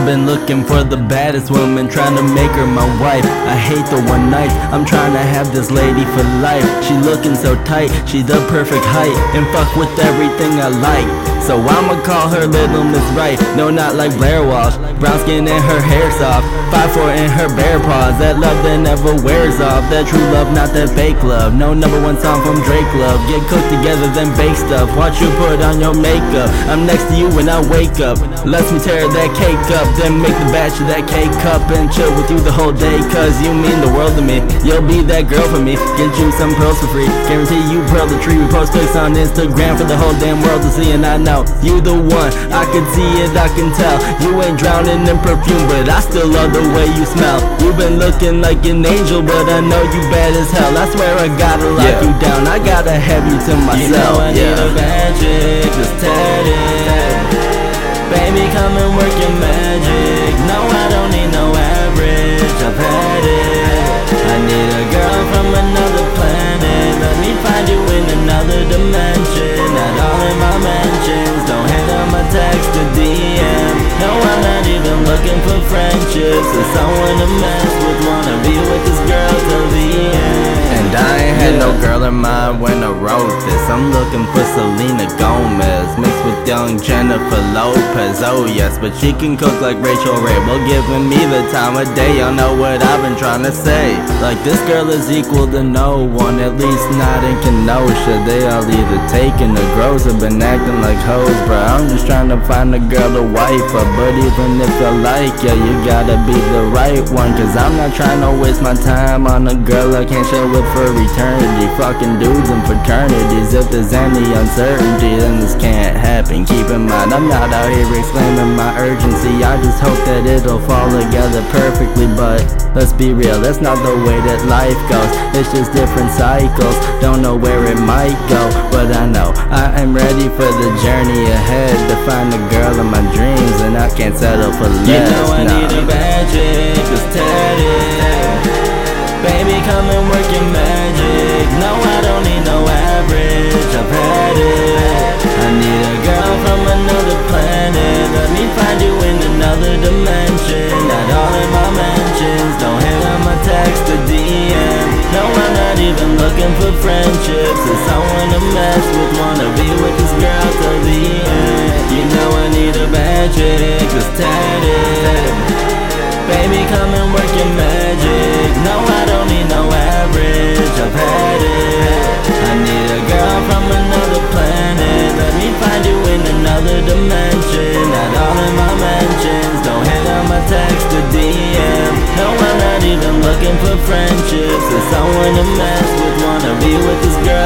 been looking for the baddest woman, trying to make her my wife. I hate the one night, I'm trying to have this lady for life. She looking so tight, she the perfect height, and fuck with everything I like. So I'ma call her Little Miss Right. No, not like Blair Walsh, brown skin and her hair soft, 5'4" and her bare paws. That love that never wears off, that true love, not that fake love. No #1 song from Drake love. Get cooked together then bake stuff, watch you put on your makeup. I'm next to you when I wake up, lets me tear that cake up, then make the batch of that cake cup and chill with you the whole day. Cause you mean the world to me, you'll be that girl for me. Get you some pearls for free, guarantee you pearl the tree. We post pics on Instagram for the whole damn world to see. And I know you the one, I can see it, I can tell. You ain't drowning in perfume, but I still love the way you smell. You've been looking like an angel, but I know you bad as hell. I swear I gotta lock you down, I gotta have you to myself. You know I need a magic, just tatted. Baby, come and work your magic. No, I don't need no average, I've had it. I need a girl from another planet. Let me find you in another dimension. Not all in my mentions, don't hit on my text or DM. No, I'm not even looking for friendships or someone to mess with. Wanna be with this girl till the end. And I ain't had no girl in mind when I wrote this. I'm looking for Selena Gomez mixed with young Jennifer Lopez. Oh yes, but she can cook like Rachel Ray. Well, giving me the time of day, y'all know what I've been trying to say. Like this girl is equal to no one, at least not in Kenosha. They all either taken or grows or been acting like hoes, bro. I'm just trying to find a girl to wife her. But even if I like ya, you gotta be the right one. Cause I'm not trying to waste my time on a girl I can't chill with for eternity. Fucking dudes and fraternities. If there's any uncertainty, then this can't happen. Keep in mind, I'm not out here exclaiming my urgency. I just hope that it'll fall together perfectly. But let's be real, that's not the way that life goes. It's just different cycles, don't know where it might go. But I know I am ready for the journey ahead, to find the girl of my dreams, and I can't settle for less. You know I need a magic, just tatted. Baby, come and work your magic. No, I don't need no average, I've had it. I need a girl from another planet. Let me find you in another dimension. Not all in my mentions, don't hit on my text or DM. No, I'm not even looking for friendships or someone to mess with. Wanna be with this girl till the end. You know I need a magic, just tatted. Baby, come and work your magic. No, I don't need no average, I've had it. I need a girl from another planet. Let me find you in another dimension. Not all in my mentions, don't hit on my text or DM. No, I'm not even looking for friendships or someone to mess with. Wanna be with this girl